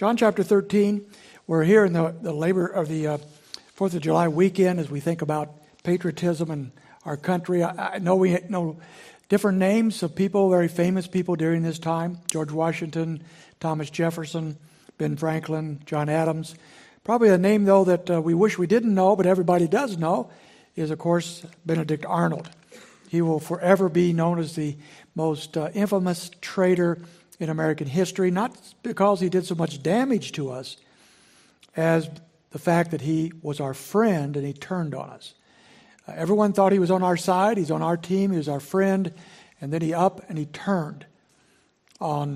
John chapter 13, we're here in the labor of the 4th of July weekend as we think about patriotism in our country. I know we know different names of people, very famous people during this time. George Washington, Thomas Jefferson, Ben Franklin, John Adams. Probably a name, though, that we wish we didn't know, but everybody does know, is, of course, Benedict Arnold. He will forever be known as the most infamous traitor in American history, not because he did so much damage to us as the fact that he was our friend and he turned on us. Everyone thought he was on our side, he's on our team, he was our friend, and then he turned on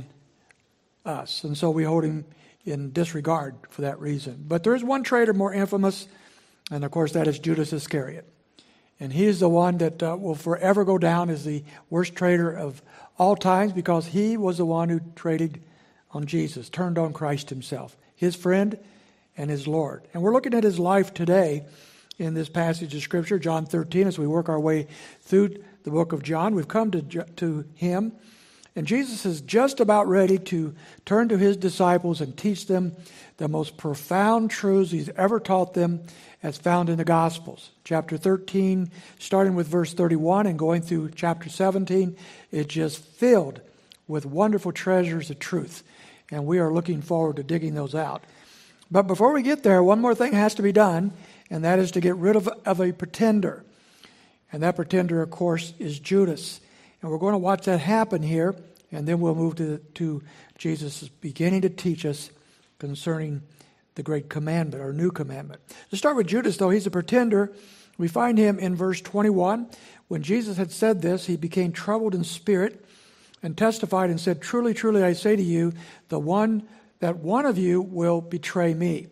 us. And so we hold him in disregard for that reason. But there is one traitor more infamous, and of course that is Judas Iscariot. And he is the one that will forever go down as the worst traitor of all times because he was the one who traded on Jesus, turned on Christ himself, his friend and his Lord. And we're looking at his life today in this passage of Scripture, John 13, as we work our way through the book of John. We've come to him, and Jesus is just about ready to turn to his disciples and teach them the most profound truths he's ever taught them as found in the Gospels. Chapter 13, starting with verse 31 and going through chapter 17, it's just filled with wonderful treasures of truth. And we are looking forward to digging those out. But before we get there, one more thing has to be done, and that is to get rid of a pretender. And that pretender, of course, is Judas. And we're going to watch that happen here, and then we'll move to Jesus beginning to teach us concerning the great commandment, or new commandment. To start with Judas, though, he's a pretender. We find him in verse 21. When Jesus had said this, he became troubled in spirit and testified and said, "Truly, truly, I say to you, one of you will betray me."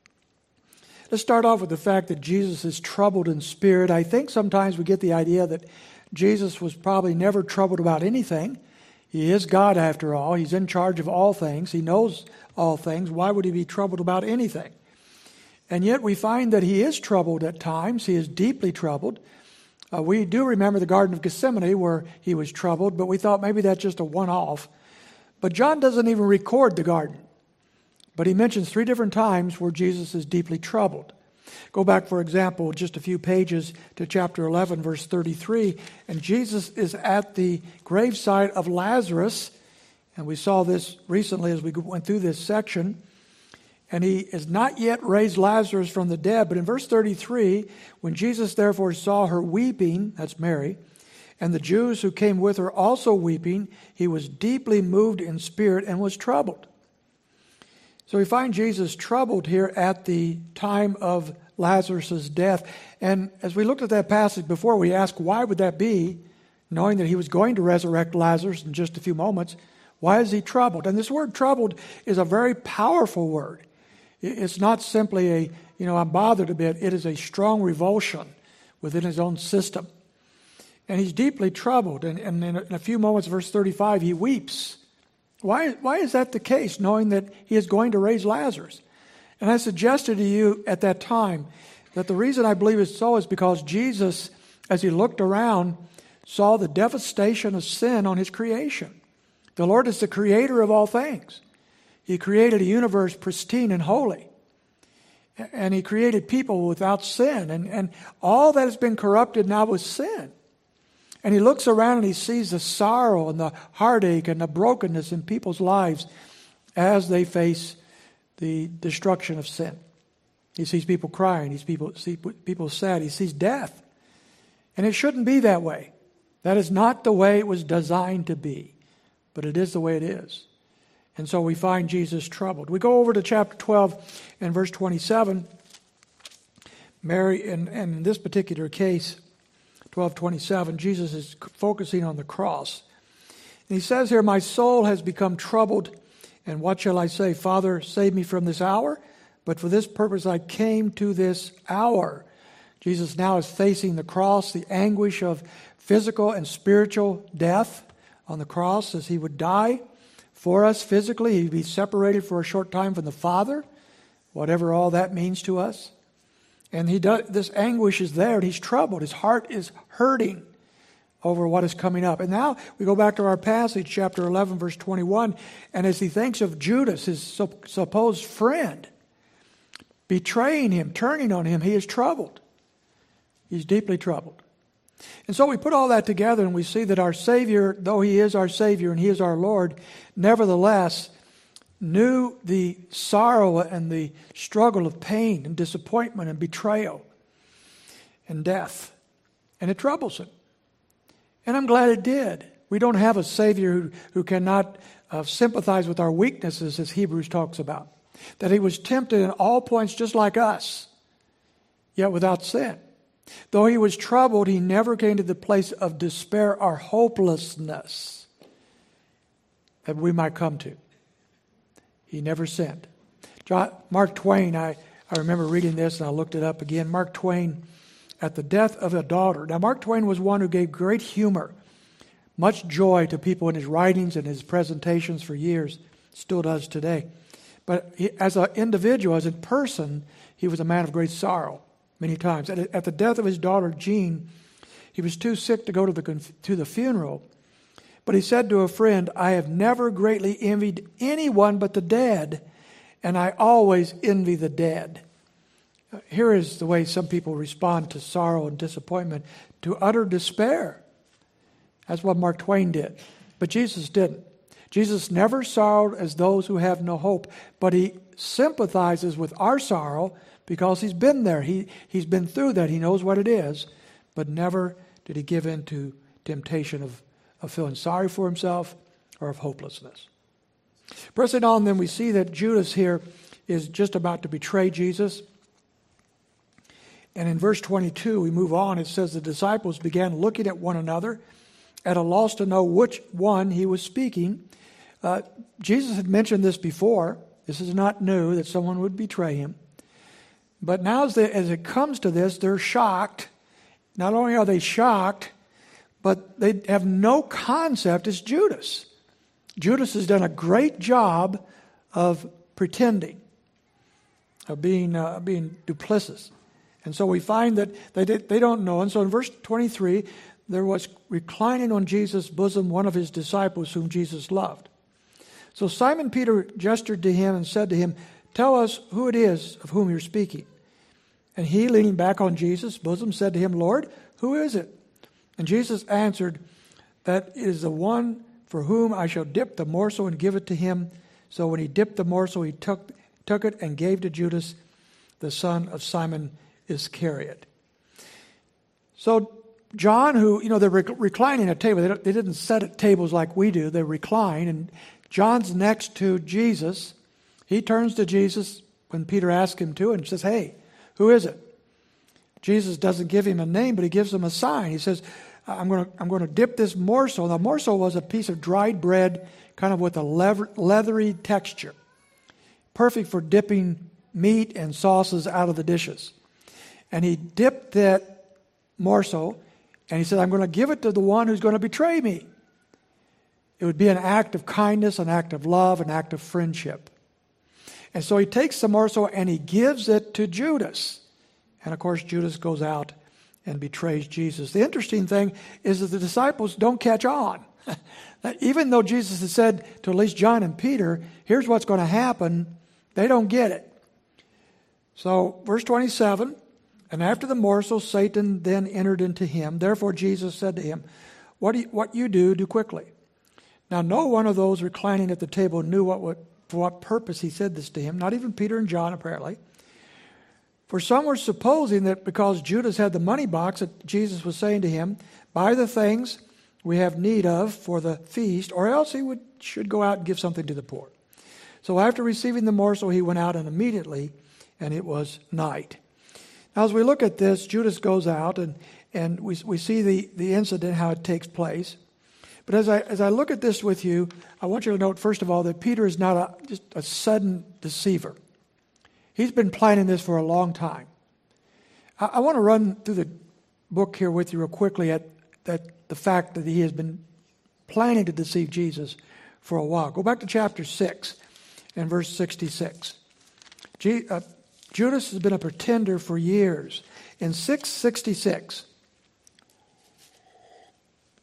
Let's start off with the fact that Jesus is troubled in spirit. I think sometimes we get the idea that Jesus was probably never troubled about anything. He is God after all. He's in charge of all things. He knows all things. Why would he be troubled about anything? And yet we find that he is troubled at times. He is deeply troubled. We do remember the Garden of Gethsemane where he was troubled, but we thought maybe that's just a one-off. But John doesn't even record the garden. But he mentions 3 different times where Jesus is deeply troubled. Go back, for example, just a few pages to chapter 11, verse 33. And Jesus is at the graveside of Lazarus. And we saw this recently as we went through this section. And he has not yet raised Lazarus from the dead. But in verse 33, when Jesus therefore saw her weeping, that's Mary, and the Jews who came with her also weeping, he was deeply moved in spirit and was troubled. So we find Jesus troubled here at the time of Lazarus' death. And as we looked at that passage before, we asked, why would that be, knowing that he was going to resurrect Lazarus in just a few moments? Why is he troubled? And this word troubled is a very powerful word. It's not simply I'm bothered a bit. It is a strong revulsion within his own system. And he's deeply troubled. And in a few moments, verse 35, he weeps. Why is that the case, knowing that he is going to raise Lazarus? And I suggested to you at that time that the reason I believe it's so is because Jesus, as he looked around, saw the devastation of sin on his creation. The Lord is the creator of all things. He created a universe pristine and holy. And he created people without sin. And all that has been corrupted now with sin. And he looks around and he sees the sorrow and the heartache and the brokenness in people's lives as they face the destruction of sin. He sees people crying. He sees people sad. He sees death. And it shouldn't be that way. That is not the way it was designed to be. But it is the way it is. And so we find Jesus troubled. We go over to chapter 12 and verse 27. Mary, and in this particular case, 12:27, Jesus is focusing on the cross. And he says here, "My soul has become troubled, and what shall I say? Father, save me from this hour? But for this purpose I came to this hour." Jesus now is facing the cross, the anguish of physical and spiritual death on the cross as he would die for us physically. He'd be separated for a short time from the Father, whatever all that means to us. And this anguish is there, and he's troubled. His heart is hurting over what is coming up. And now we go back to our passage, chapter 11, verse 21, and as he thinks of Judas, his supposed friend, betraying him, turning on him, he is troubled. He's deeply troubled. And so we put all that together and we see that our Savior, though he is our Savior and he is our Lord, nevertheless knew the sorrow and the struggle of pain and disappointment and betrayal and death. And it troubles him. And I'm glad it did. We don't have a Savior who cannot sympathize with our weaknesses, as Hebrews talks about. That he was tempted in all points just like us, yet without sin. Though he was troubled, he never came to the place of despair or hopelessness that we might come to. He never sinned. Mark Twain, I remember reading this and I looked it up again. Mark Twain, at the death of a daughter. Now, Mark Twain was one who gave great humor, much joy to people in his writings and his presentations for years, still does today. But as an individual, as a person, he was a man of great sorrow many times. At the death of his daughter, Jean, he was too sick to go to the funeral. But he said to a friend, "I have never greatly envied anyone but the dead, and I always envy the dead." Here is the way some people respond to sorrow and disappointment, to utter despair. That's what Mark Twain did. But Jesus didn't. Jesus never sorrowed as those who have no hope, but he sympathizes with our sorrow because he's been there. He's been through that. He knows what it is, but never did he give in to temptation of feeling sorry for himself or of hopelessness. Pressing on, then, we see that Judas here is just about to betray Jesus. And in verse 22, we move on. It says the disciples began looking at one another at a loss to know which one he was speaking. Jesus had mentioned this before. This is not new, that someone would betray him. But now as it comes to this, they're shocked. Not only are they shocked, but they have no concept it's Judas. Judas has done a great job of pretending, of being duplicitous. And so we find that they don't know. And so in verse 23, there was reclining on Jesus' bosom one of his disciples whom Jesus loved. So Simon Peter gestured to him and said to him, "Tell us who it is of whom you're speaking." And he, leaning back on Jesus' bosom, said to him, "Lord, who is it?" And Jesus answered, "That is the one for whom I shall dip the morsel and give it to him." So when he dipped the morsel, he took it and gave to Judas, the son of Simon Iscariot. So John, who, they're reclining at a table. They didn't sit at tables like we do. They recline. And John's next to Jesus. He turns to Jesus when Peter asks him to and says, "Hey, who is it?" Jesus doesn't give him a name, but he gives him a sign. He says, I'm going to dip this morsel. The morsel was a piece of dried bread, kind of with a leathery texture. Perfect for dipping meat and sauces out of the dishes. And he dipped that morsel, and he said, "I'm going to give it to the one who's going to betray me." It would be an act of kindness, an act of love, an act of friendship. And so he takes the morsel and he gives it to Judas. And of course, Judas goes out and betrays Jesus. The interesting thing is that the disciples don't catch on. Even though Jesus had said to at least John and Peter, here's what's going to happen, they don't get it. So, verse 27, and after the morsel, Satan then entered into him. Therefore, Jesus said to him, What you do quickly. Now, no one of those reclining at the table knew for what purpose he said this to him, not even Peter and John, apparently. For some were supposing that because Judas had the money box, that Jesus was saying to him, "Buy the things we have need of for the feast, or else he should go out and give something to the poor." So after receiving the morsel, he went out, and immediately, and it was night. Now, as we look at this, Judas goes out, and we see the incident, how it takes place. But as I look at this with you, I want you to note, first of all, that Peter is not just a sudden deceiver. He's been planning this for a long time. I want to run through the book here with you real quickly at the fact that he has been planning to deceive Jesus for a while. Go back to chapter 6 and verse 66. Judas has been a pretender for years. In 666,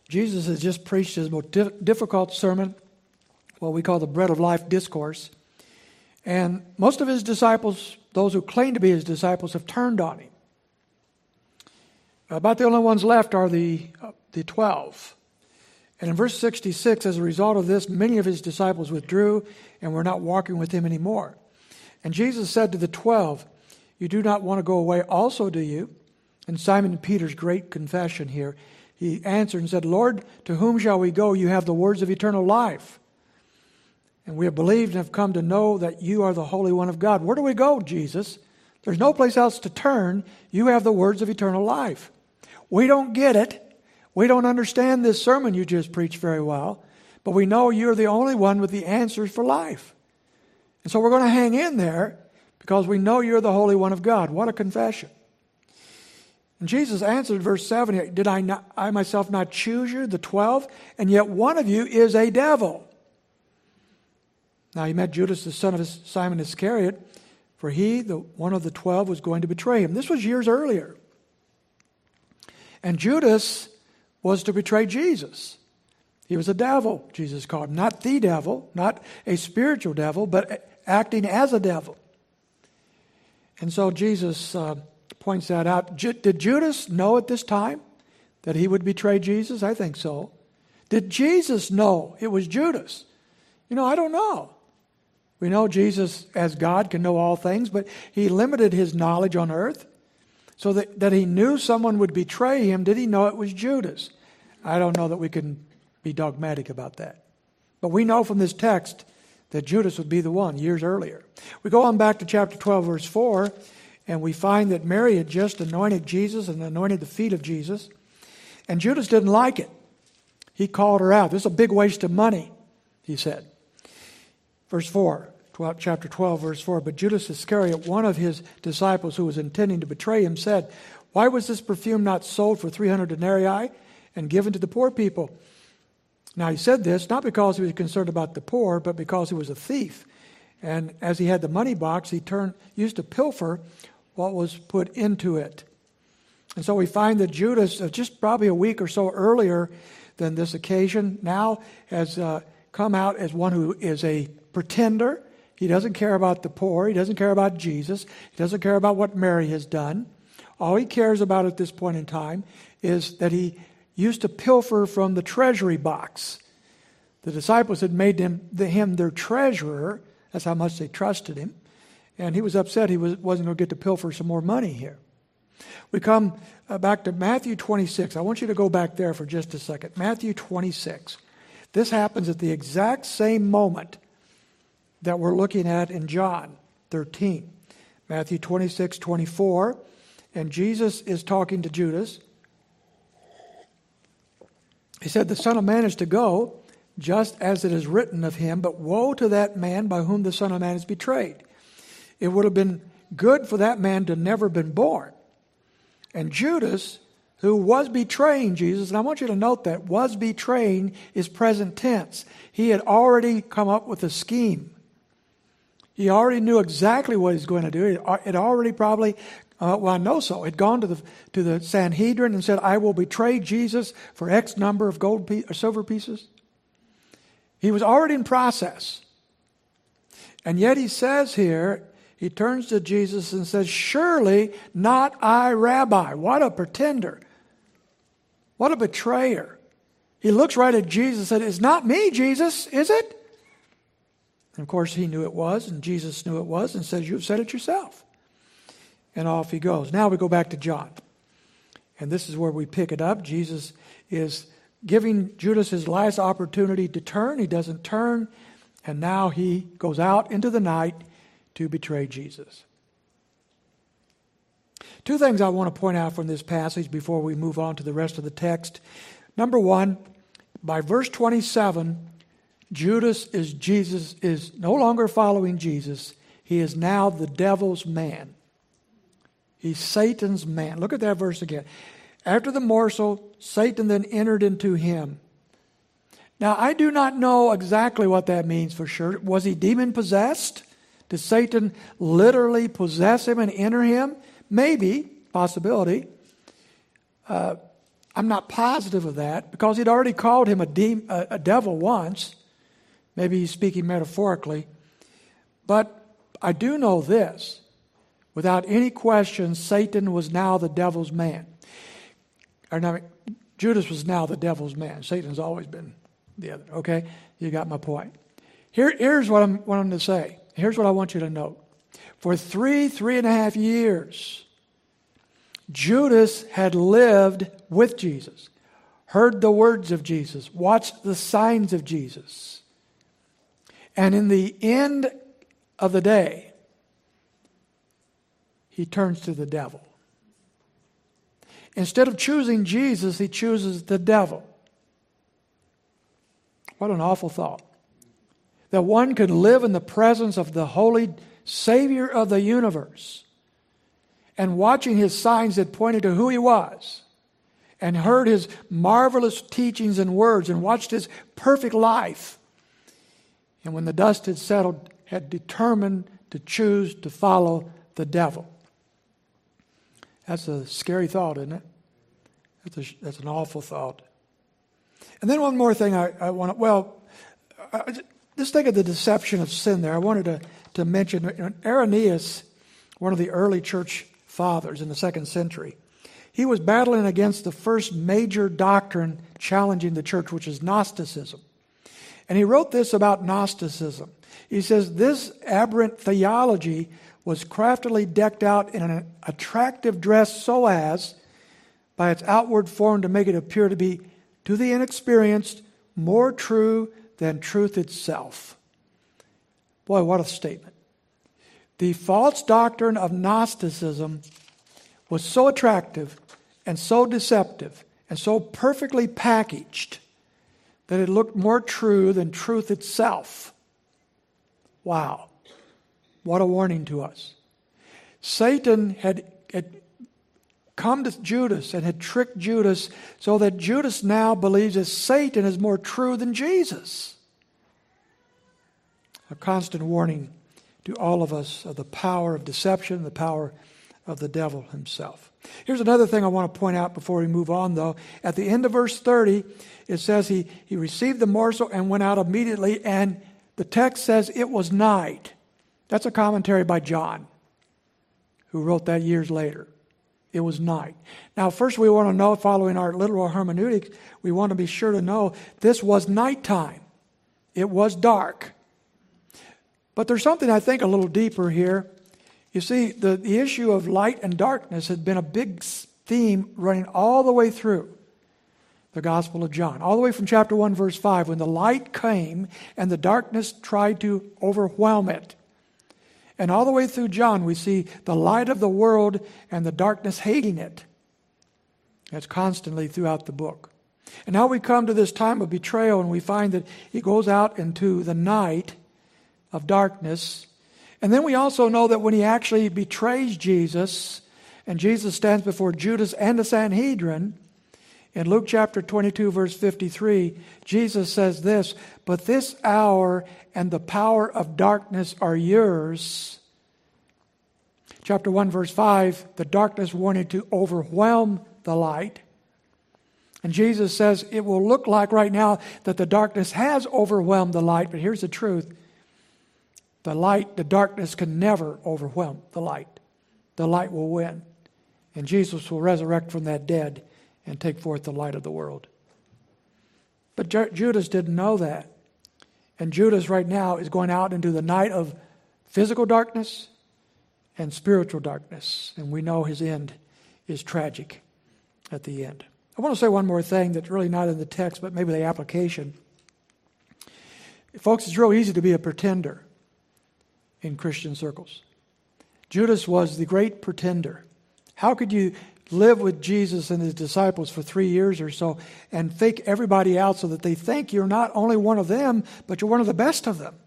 Jesus has just preached his most difficult sermon, what we call the Bread of Life discourse. And most of his disciples, those who claim to be his disciples, have turned on him. About the only ones left are the 12. And in verse 66, as a result of this, many of his disciples withdrew and were not walking with him anymore. And Jesus said to the 12, "You do not want to go away also, do you?" And Simon Peter's great confession here, he answered and said, "Lord, to whom shall we go? You have the words of eternal life. And we have believed and have come to know that you are the Holy One of God." Where do we go, Jesus? There's no place else to turn. You have the words of eternal life. We don't get it. We don't understand this sermon you just preached very well. But we know you're the only one with the answers for life. And so we're going to hang in there because we know you're the Holy One of God. What a confession. And Jesus answered, verse 7, "Did I myself not choose you, the 12? And yet one of you is a devil." Now he meant Judas, the son of Simon Iscariot, for he, one of the 12, was going to betray him. This was years earlier. And Judas was to betray Jesus. He was a devil, Jesus called him. Not the devil, not a spiritual devil, but acting as a devil. And so Jesus points that out. Did Judas know at this time that he would betray Jesus? I think so. Did Jesus know it was Judas? I don't know. We know Jesus, as God, can know all things, but he limited his knowledge on earth so that he knew someone would betray him. Did he know it was Judas? I don't know that we can be dogmatic about that. But we know from this text that Judas would be the one years earlier. We go on back to chapter 12, verse 4, and we find that Mary had just anointed Jesus and anointed the feet of Jesus. And Judas didn't like it. He called her out. "This is a big waste of money," he said. Verse 4, chapter 12, verse 4, "But Judas Iscariot, one of his disciples who was intending to betray him, said, 'Why was this perfume not sold for 300 denarii and given to the poor people?' Now he said this not because he was concerned about the poor, but because he was a thief. And as he had the money box, he used to pilfer what was put into it." And so we find that Judas, just probably a week or so earlier than this occasion, now has come out as one who is a pretender. He doesn't care about the poor. He doesn't care about Jesus. He doesn't care about what Mary has done. All he cares about at this point in time is that he used to pilfer from the treasury box. The disciples had made him their treasurer. That's how much they trusted him. And he was upset he wasn't going to get to pilfer some more money here. We come back to Matthew 26. I want you to go back there for just a second. Matthew 26. This happens at the exact same moment that we're looking at in John 13. Matthew 26, 24. And Jesus is talking to Judas. He said, "The Son of Man is to go, just as it is written of him, but woe to that man by whom the Son of Man is betrayed. It would have been good for that man to never been born." And Judas, who was betraying Jesus, and I want you to note that was betraying is present tense. He had already come up with a scheme. He already knew exactly what he was going to do. It already probably, I know so. It had gone to the Sanhedrin and said, "I will betray Jesus for X number of gold or silver pieces." He was already in process. And yet he says here, he turns to Jesus and says, "Surely not I, Rabbi." What a pretender. What a betrayer. He looks right at Jesus and said, "It's not me, Jesus, is it?" And of course he knew it was, and Jesus knew it was, and says, "You've said it yourself." And off he goes. Now we go back to John. And this is where we pick it up. Jesus is giving Judas his last opportunity to turn. He doesn't turn. And now he goes out into the night to betray Jesus. Two things I want to point out from this passage before we move on to the rest of the text. Number one, by verse 27, Judas is no longer following Jesus. He is now the devil's man. He's Satan's man. Look at that verse again. After the morsel, Satan then entered into him. Now, I do not know exactly what that means for sure. Was he demon-possessed? Did Satan literally possess him and enter him? Maybe, possibility. I'm not positive of that because he'd already called him a devil once. Maybe he's speaking metaphorically. But I do know this. Without any question, Satan was now the devil's man. Judas was now the devil's man. Satan's always been the other. Okay? You got my point. Here's what I'm wanting to say. Here's what I want you to note. For 3.5 years, Judas had lived with Jesus, heard the words of Jesus, watched the signs of Jesus. And in the end of the day, he turns to the devil. Instead of choosing Jesus, he chooses the devil. What an awful thought. That one could live in the presence of the holy Savior of the universe and watching his signs that pointed to who he was and heard his marvelous teachings and words and watched his perfect life. And when the dust had settled, had determined to choose to follow the devil. That's a scary thought, isn't it? That's an awful thought. And then one more thing I want to, just think of the deception of sin there. I wanted to mention Irenaeus, one of the early church fathers in the 2nd century. He was battling against the first major doctrine challenging the church, which is Gnosticism. And he wrote this about Gnosticism. He says, this aberrant theology was craftily decked out in an attractive dress so as, by its outward form, to make it appear to be, to the inexperienced, more true than truth itself. Boy, what a statement. The false doctrine of Gnosticism was so attractive and so deceptive and so perfectly packaged that it looked more true than truth itself. Wow. What a warning to us. Satan had come to Judas and had tricked Judas so that Judas now believes that Satan is more true than Jesus. A constant warning to all of us of the power of deception, the power of the devil himself. Here's another thing I want to point out before we move on, though. At the end of verse 30, it says he received the morsel and went out immediately, and the text says it was night. That's a commentary by John, who wrote that years later. It was night. Now, first we want to know, following our literal hermeneutics, we want to be sure to know this was nighttime. It was dark. But there's something I think a little deeper here. You see, the issue of light and darkness had been a big theme running all the way through the Gospel of John. All the way from chapter 1, verse 5, when the light came and the darkness tried to overwhelm it. And all the way through John, we see the light of the world and the darkness hating it. That's constantly throughout the book. And now we come to this time of betrayal, and we find that he goes out into the night of darkness. And then we also know that when he actually betrays Jesus, and Jesus stands before Judas and the Sanhedrin, in Luke chapter 22, verse 53, Jesus says this, "But this hour and the power of darkness are yours." Chapter 1, verse 5, the darkness wanted to overwhelm the light. And Jesus says it will look like right now that the darkness has overwhelmed the light, but here's the truth. The darkness can never overwhelm the light. The light will win. And Jesus will resurrect from that dead and take forth the light of the world. But Judas didn't know that. And Judas right now is going out into the night of physical darkness and spiritual darkness. And we know his end is tragic at the end. I want to say one more thing that's really not in the text, but maybe the application. Folks, it's real easy to be a pretender in Christian circles. Judas was the great pretender. How could you live with Jesus and his disciples for 3 years or so and fake everybody out so that they think you're not only one of them, but you're one of the best of them?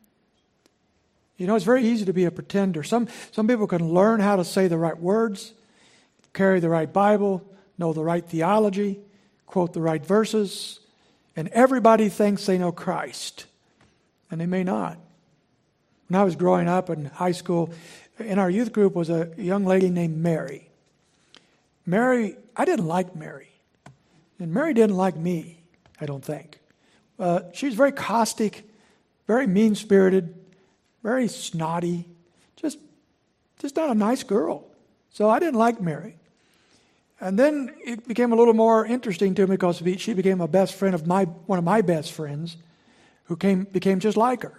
You know, it's very easy to be a pretender. Some people can learn how to say the right words, carry the right Bible, know the right theology, quote the right verses, and everybody thinks they know Christ, and they may not. When I was growing up in high school, in our youth group was a young lady named Mary. Mary, I didn't like Mary. And Mary didn't like me, I don't think. She's very caustic, very mean-spirited, very snotty, just not a nice girl. So I didn't like Mary. And then it became a little more interesting to me because she became a best friend of one of my best friends who became just like her.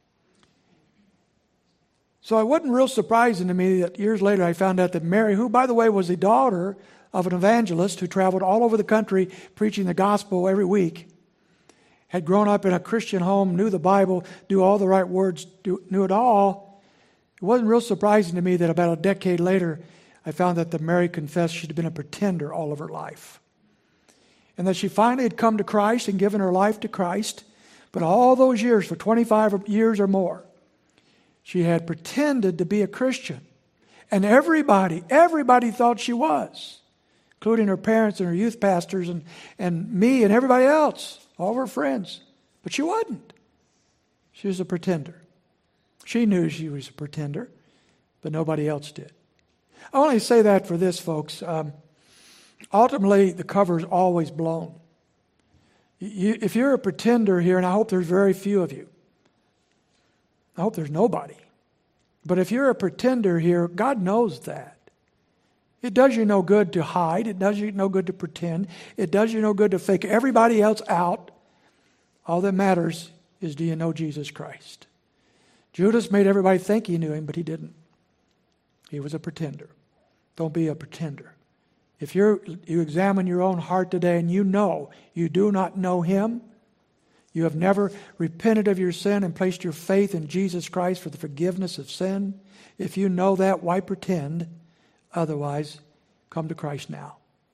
So it wasn't real surprising to me that years later I found out that Mary, who by the way was the daughter of an evangelist who traveled all over the country preaching the gospel every week, had grown up in a Christian home, knew the Bible, knew all the right words, knew it all. It wasn't real surprising to me that about a decade later I found out that Mary confessed she'd been a pretender all of her life. And that she finally had come to Christ and given her life to Christ. But all those years, for 25 years or more, she had pretended to be a Christian. And everybody thought she was, including her parents and her youth pastors and me and everybody else, all of her friends. But she wasn't. She was a pretender. She knew she was a pretender, but nobody else did. I only say that for this, folks. Ultimately, the cover is always blown. If you're a pretender here, and I hope there's very few of you, I hope there's nobody. But if you're a pretender here, God knows that. It does you no good to hide. It does you no good to pretend. It does you no good to fake everybody else out. All that matters is, do you know Jesus Christ? Judas made everybody think he knew him, but he didn't. He was a pretender. Don't be a pretender. If you examine your own heart today and you know you do not know him, you have never repented of your sin and placed your faith in Jesus Christ for the forgiveness of sin. If you know that, why pretend? Otherwise, come to Christ now.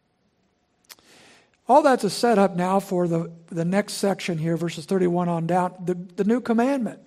All that's a setup now for the next section here, verses 31 on down, the new commandment.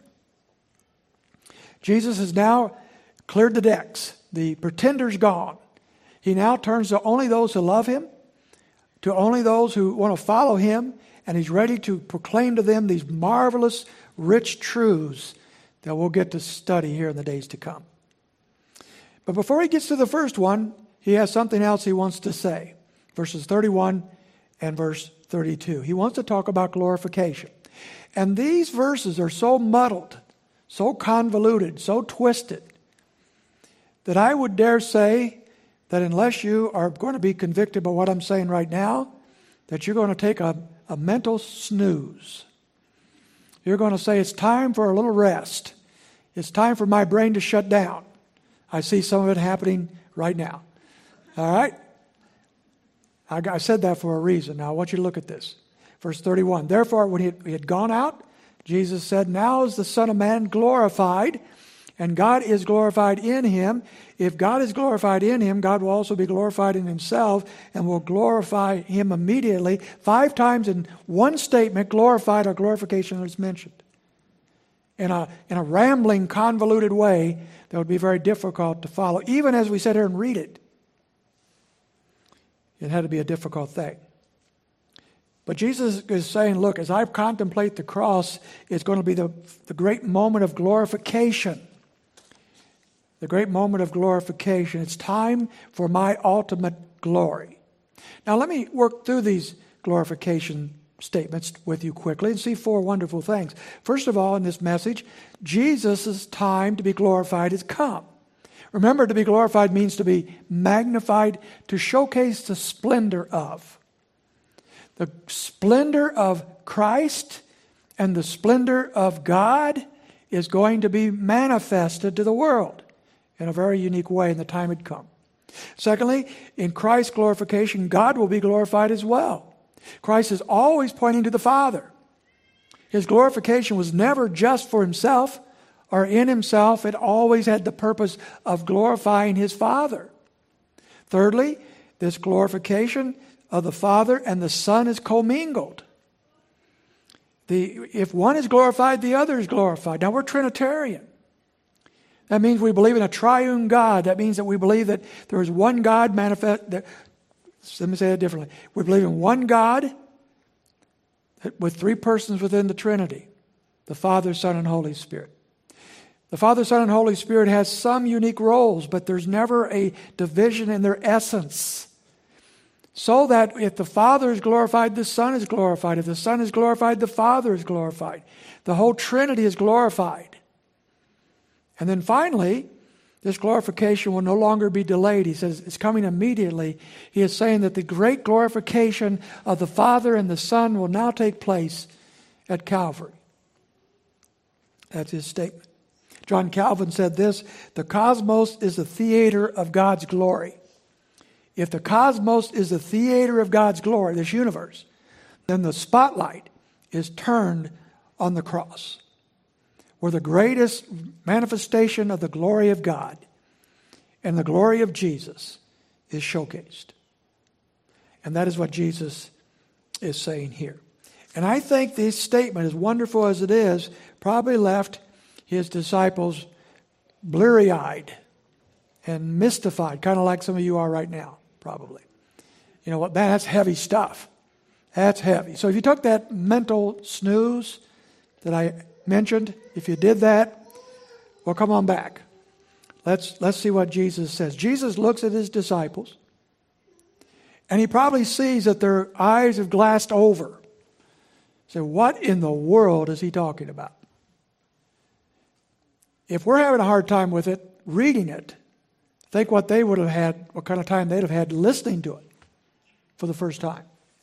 Jesus has now cleared the decks. The pretender's gone. He now turns to only those who love him, to only those who want to follow him, and he's ready to proclaim to them these marvelous, rich truths that we'll get to study here in the days to come. But before he gets to the first one, he has something else he wants to say. Verses 31 and verse 32. He wants to talk about glorification. And these verses are so muddled, so convoluted, so twisted, that I would dare say that unless you are going to be convicted by what I'm saying right now, that you're going to take a mental snooze. You're going to say, it's time for a little rest. It's time for my brain to shut down. I see some of it happening right now. All right? I said that for a reason. Now I want you to look at this. Verse 31. Therefore, when he had gone out, Jesus said, now is the Son of Man glorified, and God is glorified in him. If God is glorified in him, God will also be glorified in himself and will glorify him immediately. 5 times in one statement, glorified or glorification is mentioned. In a rambling, convoluted way that would be very difficult to follow. Even as we sit here and read it, it had to be a difficult thing. But Jesus is saying, look, as I contemplate the cross, it's going to be the great moment of glorification. The great moment of glorification. It's time for my ultimate glory. Now let me work through these glorification statements with you quickly and see 4 wonderful things. First of all, in this message, Jesus' time to be glorified has come. Remember, to be glorified means to be magnified, to showcase the splendor of. The splendor of Christ and the splendor of God is going to be manifested to the world in a very unique way in the time had come. Secondly, in Christ's glorification, God will be glorified as well. Christ is always pointing to the Father. His glorification was never just for himself or in himself. It always had the purpose of glorifying his Father. Thirdly, this glorification of the Father and the Son is commingled. If one is glorified, the other is glorified. Now, we're Trinitarian. That means we believe in a triune God. That means that we believe that there is one God manifest. Let me say it differently. We believe in one God with 3 persons within the Trinity. The Father, Son, and Holy Spirit. The Father, Son, and Holy Spirit has some unique roles, but there's never a division in their essence. so that if the Father is glorified, the Son is glorified. If the Son is glorified, the Father is glorified. The whole Trinity is glorified. And then finally, this glorification will no longer be delayed. He says it's coming immediately. He is saying that the great glorification of the Father and the Son will now take place at Calvary. That's his statement. John Calvin said this: the cosmos is the theater of God's glory. If the cosmos is the theater of God's glory, this universe, then the spotlight is turned on the cross, where the greatest manifestation of the glory of God and the glory of Jesus is showcased. And that is what Jesus is saying here. And I think this statement, as wonderful as it is, probably left his disciples bleary-eyed and mystified, kind of like some of you are right now, probably. You know what, man, that's heavy stuff. That's heavy. So if you took that mental snooze that I mentioned, if you did that, well, come on back. Let's see what Jesus says. Jesus looks at his disciples, and he probably sees that their eyes have glassed over. So what in the world is he talking about? If we're having a hard time with it, reading it, think what they would have had, what kind of time they'd have had listening to it for the first time.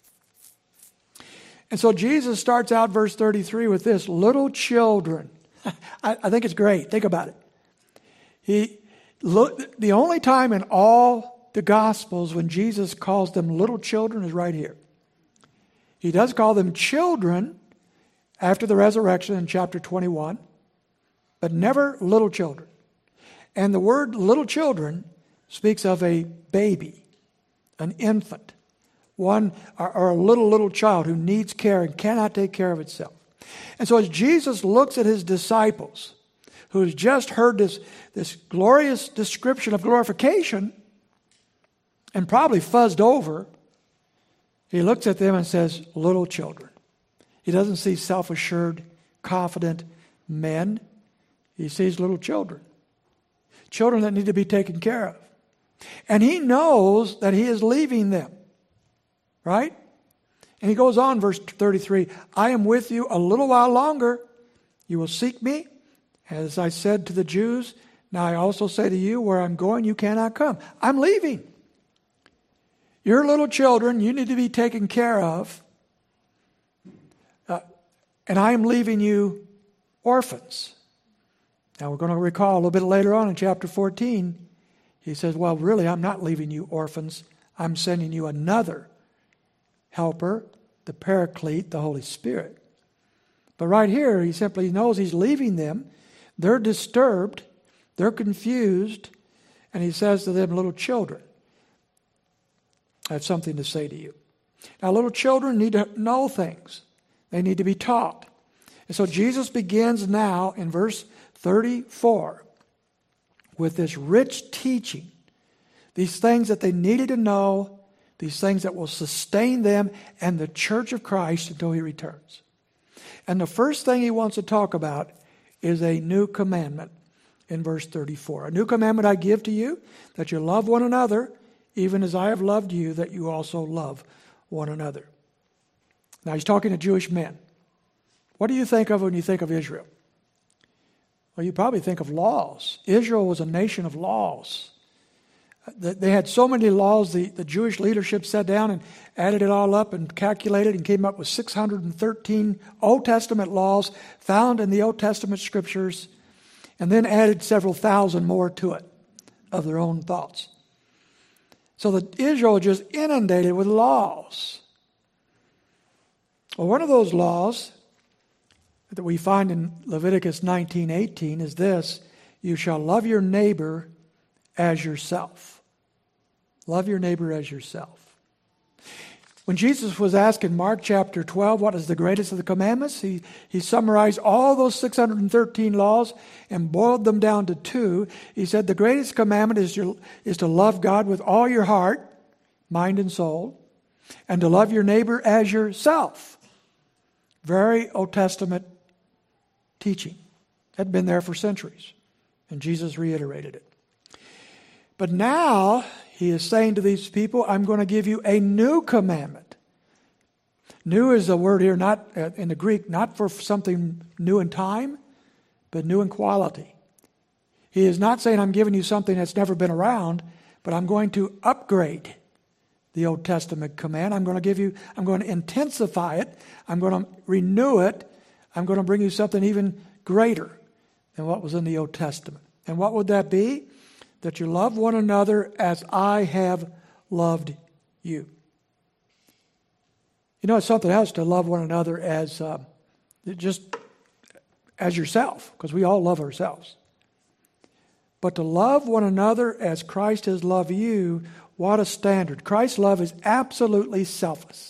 And so Jesus starts out verse 33 with this: little children. I think it's great. Think about it. The only time in all the Gospels when Jesus calls them little children is right here. He does call them children after the resurrection in chapter 21, but never little children. And the word little children speaks of a baby, an infant, one or a little child who needs care and cannot take care of itself. And so as Jesus looks at his disciples, who has just heard this glorious description of glorification and probably fuzzed over, he looks at them and says, little children. He doesn't see self-assured, confident men. He sees little children. Children that need to be taken care of. And he knows that he is leaving them. Right? And he goes on, verse 33, I am with you a little while longer. You will seek me. As I said to the Jews, now I also say to you, where I'm going, you cannot come. I'm leaving. Your little children, you need to be taken care of. And I am leaving you orphans. Now we're going to recall a little bit later on in chapter 14, he says, well, really, I'm not leaving you orphans. I'm sending you another helper, the Paraclete, the Holy Spirit. But right here, he simply knows he's leaving them. They're disturbed. They're confused. And he says to them, little children, I have something to say to you. Now, little children need to know things. They need to be taught. And so Jesus begins now in verse 34 with this rich teaching. These things that they needed to know, these things that will sustain them and the church of Christ until he returns. And the first thing he wants to talk about is a new commandment in verse 34. A new commandment I give to you, that you love one another, even as I have loved you, that you also love one another. Now he's talking to Jewish men. What do you think of when you think of Israel? Well, you probably think of laws. Israel was a nation of laws. They had so many laws, the Jewish leadership sat down and added it all up and calculated and came up with 613 Old Testament laws found in the Old Testament scriptures, and then added several thousand more to it of their own thoughts. So that Israel was just inundated with laws. Well, one of those laws that we find in Leviticus 19:18 is this: you shall love your neighbor as yourself. Love your neighbor as yourself. When Jesus was asked in Mark chapter 12, what is the greatest of the commandments? He summarized all those 613 laws and boiled them down to two. He said the greatest commandment is to love God with all your heart, mind, and soul, and to love your neighbor as yourself. Very Old Testament teaching. Had been there for centuries, and Jesus reiterated it. But now He is saying to these people, I'm going to give you a new commandment. New is the word here, not in the Greek, not for something new in time, but new in quality. He is not saying I'm giving you something that's never been around, but I'm going to upgrade the Old Testament command. I'm going to intensify it. I'm going to renew it. I'm going to bring you something even greater than what was in the Old Testament. And what would that be? That you love one another as I have loved you. You know, it's something else to love one another as just as yourself, because we all love ourselves. But to love one another as Christ has loved you, what a standard. Christ's love is absolutely selfless.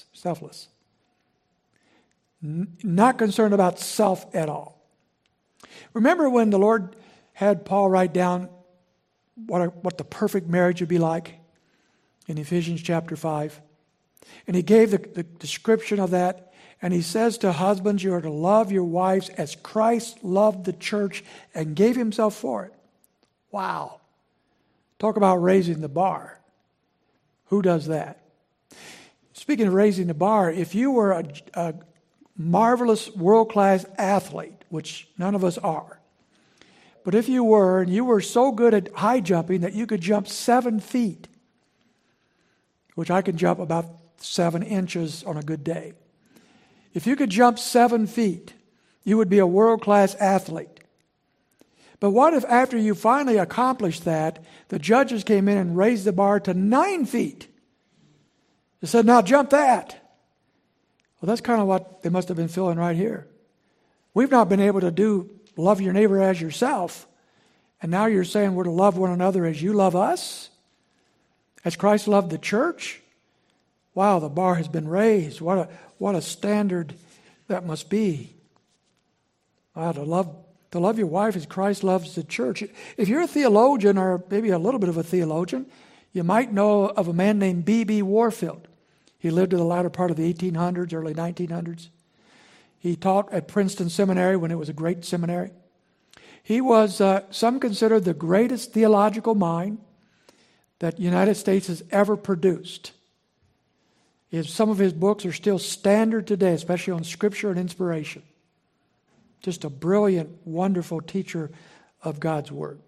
Not concerned about self at all. Remember when the Lord had Paul write down what the perfect marriage would be like in Ephesians chapter 5? And he gave the description of that. And he says to husbands, you are to love your wives as Christ loved the church and gave himself for it. Wow. Talk about raising the bar. Who does that? Speaking of raising the bar, if you were a marvelous world-class athlete, which none of us are, but if you were, and you were so good at high jumping that you could jump 7 feet, which I can jump about 7 inches on a good day. If you could jump 7 feet, you would be a world-class athlete. But what if after you finally accomplished that, the judges came in and raised the bar to 9 feet? They said, now jump that. Well, that's kind of what they must have been feeling right here. We've not been able to do love your neighbor as yourself. And now you're saying we're to love one another as you love us? As Christ loved the church? Wow, the bar has been raised. What a standard that must be. Wow, to love your wife as Christ loves the church. If you're a theologian, or maybe a little bit of a theologian, you might know of a man named B.B. Warfield. He lived in the latter part of the 1800s, early 1900s. He taught at Princeton Seminary when it was a great seminary. He was, some consider, the greatest theological mind that the United States has ever produced. Some of his books are still standard today, especially on Scripture and inspiration. Just a brilliant, wonderful teacher of God's Word.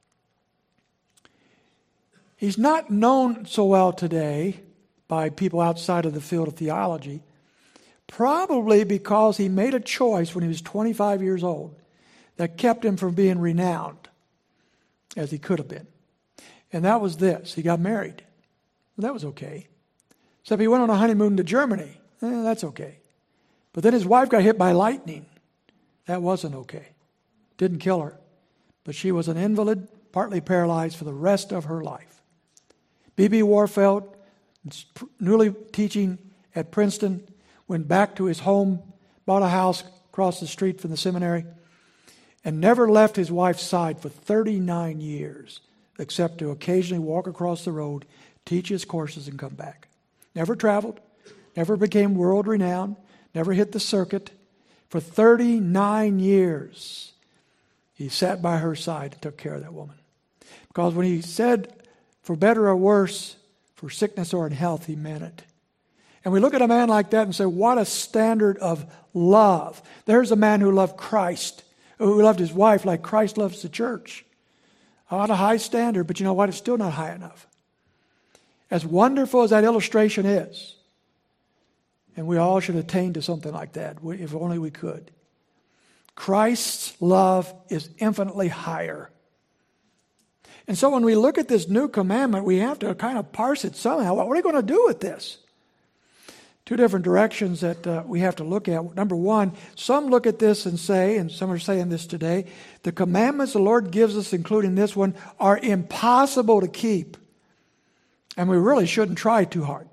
He's not known so well today by people outside of the field of theology, probably because he made a choice when he was 25 years old that kept him from being renowned as he could have been. And that was this. He got married. Well, that was okay. Except he went on a honeymoon to Germany. That's okay. But then his wife got hit by lightning. That wasn't okay. Didn't kill her. But she was an invalid, partly paralyzed for the rest of her life. B.B. Warfield, newly teaching at Princeton, went back to his home, bought a house across the street from the seminary, and never left his wife's side for 39 years, except to occasionally walk across the road, teach his courses, and come back. Never traveled, never became world renowned, never hit the circuit. For 39 years, he sat by her side and took care of that woman. Because when he said, for better or worse, for sickness or in health, he meant it. And we look at a man like that and say, what a standard of love. There's a man who loved Christ, who loved his wife like Christ loves the church. What a high standard, but you know what? It's still not high enough. As wonderful as that illustration is, and we all should attain to something like that, if only we could. Christ's love is infinitely higher. And so when we look at this new commandment, we have to kind of parse it somehow. What are we going to do with this? Two different directions that we have to look at. Number one, some look at this and say, and some are saying this today, the commandments the Lord gives us, including this one, are impossible to keep. And we really shouldn't try too hard.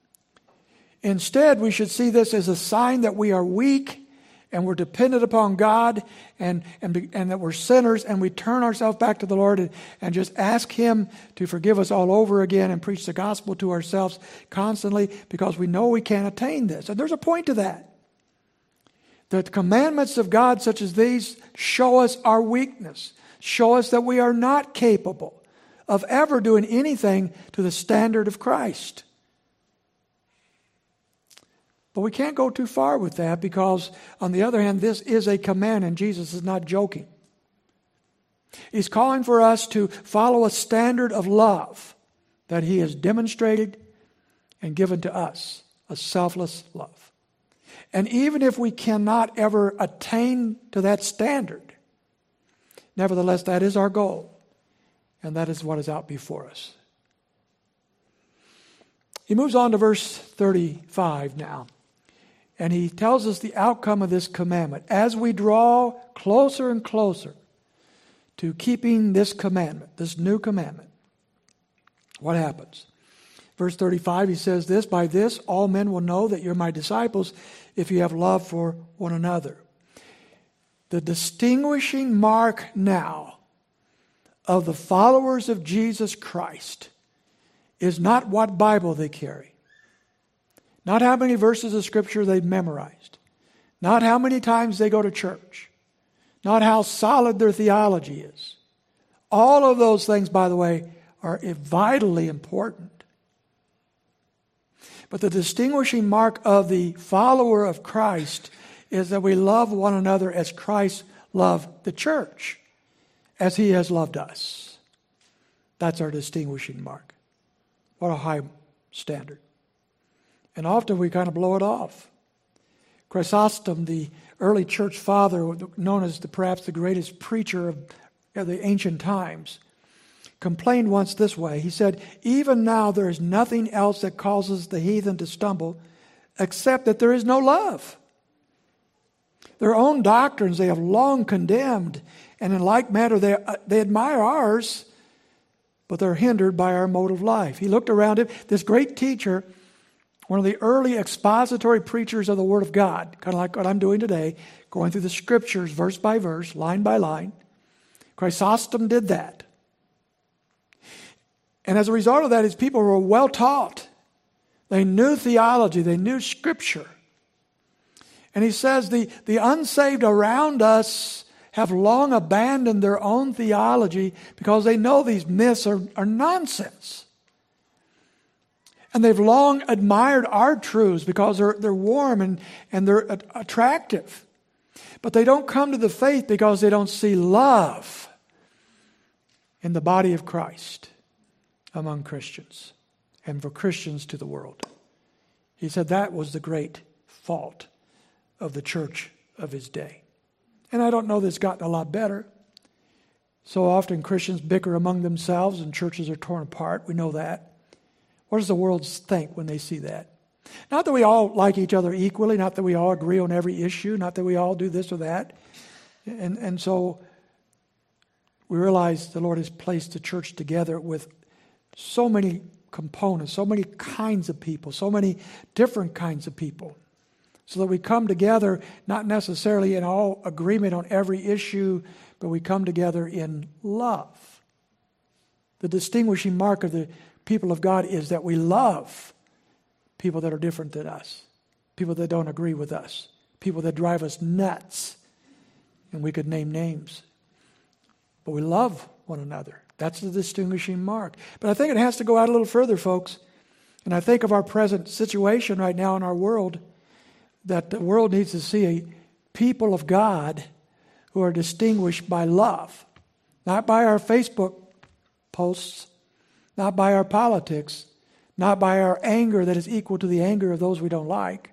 Instead, we should see this as a sign that we are weak and we're dependent upon God and that we're sinners, and we turn ourselves back to the Lord and just ask Him to forgive us all over again and preach the gospel to ourselves constantly, because we know we can't attain this. And there's a point to that. The commandments of God such as these show us our weakness, show us that we are not capable of ever doing anything to the standard of Christ. But we can't go too far with that because, on the other hand, this is a command and Jesus is not joking. He's calling for us to follow a standard of love that He has demonstrated and given to us, a selfless love. And even if we cannot ever attain to that standard, nevertheless, that is our goal, and that is what is out before us. He moves on to verse 35 now, and he tells us the outcome of this commandment. As we draw closer and closer to keeping this commandment, this new commandment, what happens? Verse 35, he says this, "By this all men will know that you're my disciples if you have love for one another." The distinguishing mark now of the followers of Jesus Christ is not what Bible they carry, not how many verses of Scripture they've memorized, not how many times they go to church, not how solid their theology is. All of those things, by the way, are vitally important. But the distinguishing mark of the follower of Christ is that we love one another as Christ loved the church, as He has loved us. That's our distinguishing mark. What a high standard. And often we kind of blow it off. Chrysostom, the early church father, known as perhaps the greatest preacher of the ancient times, complained once this way. He said, "Even now there is nothing else that causes the heathen to stumble except that there is no love. Their own doctrines they have long condemned, and in like manner they admire ours, but they're hindered by our mode of life." He looked around him. This great teacher, one of the early expository preachers of the Word of God, kind of like what I'm doing today, going through the Scriptures verse by verse, line by line. Chrysostom did that. And as a result of that, his people were well taught. They knew theology. They knew Scripture. And he says the unsaved around us have long abandoned their own theology because they know these myths are nonsense. And they've long admired our truths because they're warm and they're attractive. But they don't come to the faith because they don't see love in the body of Christ among Christians and for Christians to the world. He said that was the great fault of the church of his day. And I don't know that it's gotten a lot better. So often Christians bicker among themselves and churches are torn apart. We know that. What does the world think when they see that? Not that we all like each other equally, not that we all agree on every issue, not that we all do this or that. And so we realize the Lord has placed the church together with so many components, so many kinds of people, so many different kinds of people, so that we come together not necessarily in all agreement on every issue, but we come together in love. The distinguishing mark of the people of God is that we love people that are different than us, people that don't agree with us, people that drive us nuts, and we could name names. But we love one another. That's the distinguishing mark. But I think it has to go out a little further, folks. And I think of our present situation right now in our world, that the world needs to see a people of God who are distinguished by love. Not by our Facebook posts, not by our politics, not by our anger that is equal to the anger of those we don't like,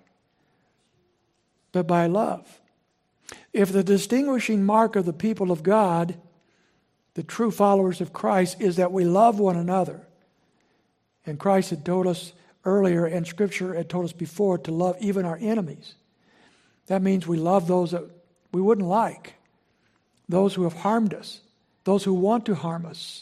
but by love. If the distinguishing mark of the people of God, the true followers of Christ, is that we love one another, and Christ had told us earlier, and Scripture had told us before, to love even our enemies. That means we love those that we wouldn't like, those who have harmed us, those who want to harm us.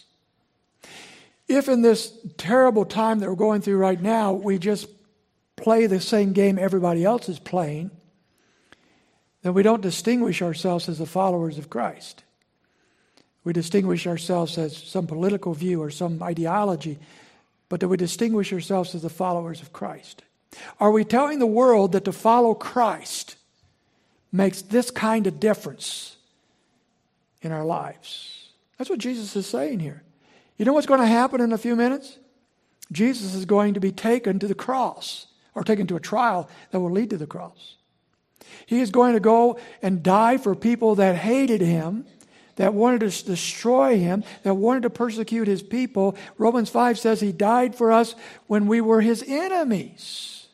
If in this terrible time that we're going through right now, we just play the same game everybody else is playing, then we don't distinguish ourselves as the followers of Christ. We distinguish ourselves as some political view or some ideology, but do we distinguish ourselves as the followers of Christ? Are we telling the world that to follow Christ makes this kind of difference in our lives? That's what Jesus is saying here. You know what's going to happen in a few minutes? Jesus is going to be taken to the cross, or taken to a trial that will lead to the cross. He is going to go and die for people that hated him, that wanted to destroy him, that wanted to persecute his people. Romans 5 says he died for us when we were his enemies.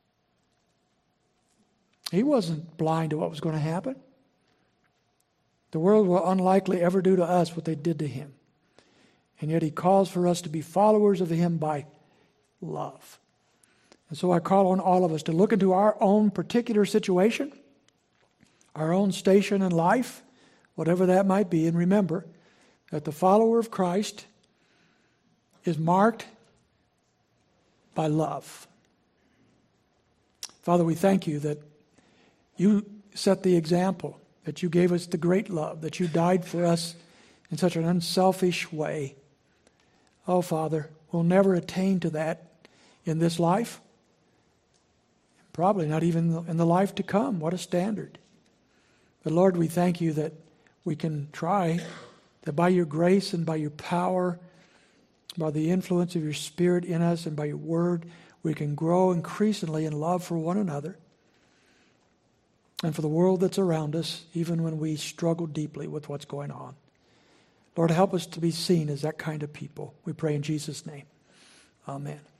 He wasn't blind to what was going to happen. The world will unlikely ever do to us what they did to him. And yet he calls for us to be followers of him by love. And so I call on all of us to look into our own particular situation, our own station in life, whatever that might be, and remember that the follower of Christ is marked by love. Father, we thank you that you set the example, that you gave us the great love, that you died for us in such an unselfish way. Oh, Father, we'll never attain to that in this life. Probably not even in the life to come. What a standard. But Lord, we thank you that we can try, that by your grace and by your power, by the influence of your Spirit in us and by your word, we can grow increasingly in love for one another and for the world that's around us, even when we struggle deeply with what's going on. Lord, help us to be seen as that kind of people. We pray in Jesus' name. Amen.